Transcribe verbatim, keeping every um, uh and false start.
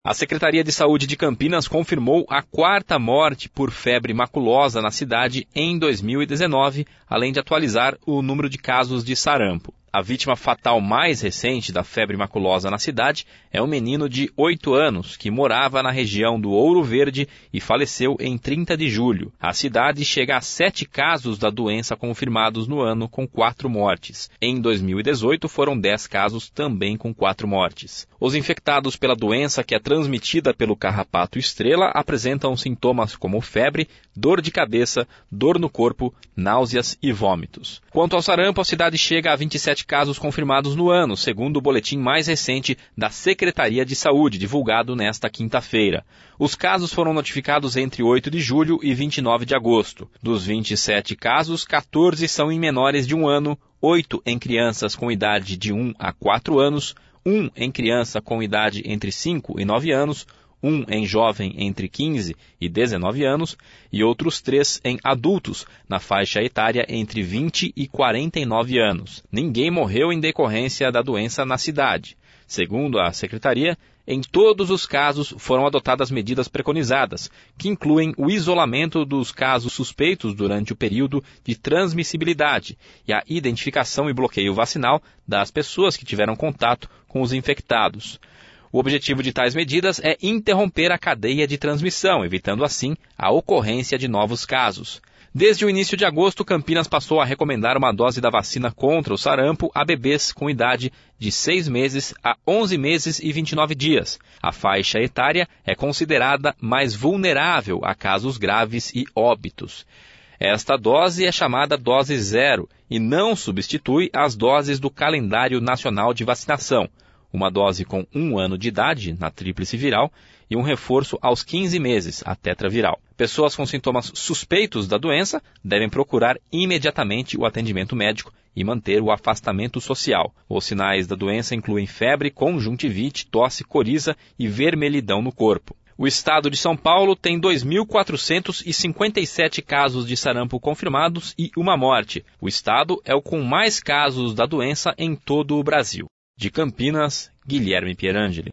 A Secretaria de Saúde de Campinas confirmou a quarta morte por febre maculosa na cidade em dois mil e dezenove, além de atualizar o número de casos de sarampo. A vítima fatal mais recente da febre maculosa na cidade é um menino de oito anos que morava na região do Ouro Verde e faleceu em trinta de julho. A cidade chega a sete casos da doença confirmados no ano, com quatro mortes. Em dois mil e dezoito foram dez casos, também com quatro mortes. Os infectados pela doença, que é transmitida pelo carrapato estrela, apresentam sintomas como febre, dor de cabeça, dor no corpo, náuseas e vômitos. Quanto ao sarampo, a cidade chega a vinte e sete casos confirmados no ano, segundo o boletim mais recente da Secretaria de Saúde, divulgado nesta quinta-feira. Os casos foram notificados entre oito de julho e vinte e nove de agosto. Dos vinte e sete casos, quatorze são em menores de um ano, oito em crianças com idade de um a quatro anos, um em criança com idade entre cinco e nove anos, um em jovem entre quinze e dezenove anos e outros três em adultos, na faixa etária entre vinte e quarenta e nove anos. Ninguém morreu em decorrência da doença na cidade. Segundo a Secretaria, em todos os casos foram adotadas medidas preconizadas, que incluem o isolamento dos casos suspeitos durante o período de transmissibilidade e a identificação e bloqueio vacinal das pessoas que tiveram contato com os infectados. O objetivo de tais medidas é interromper a cadeia de transmissão, evitando assim a ocorrência de novos casos. Desde o início de agosto, Campinas passou a recomendar uma dose da vacina contra o sarampo a bebês com idade de seis meses a onze meses e vinte e nove dias. A faixa etária é considerada mais vulnerável a casos graves e óbitos. Esta dose é chamada dose zero e não substitui as doses do calendário nacional de vacinação. Uma dose com um ano de idade, na tríplice viral, e um reforço aos quinze meses, a tetraviral. Pessoas com sintomas suspeitos da doença devem procurar imediatamente o atendimento médico e manter o afastamento social. Os sinais da doença incluem febre, conjuntivite, tosse, coriza e vermelhidão no corpo. O estado de São Paulo tem dois mil quatrocentos e cinquenta e sete casos de sarampo confirmados e uma morte. O estado é o com mais casos da doença em todo o Brasil. De Campinas, Guilherme Pierangeli.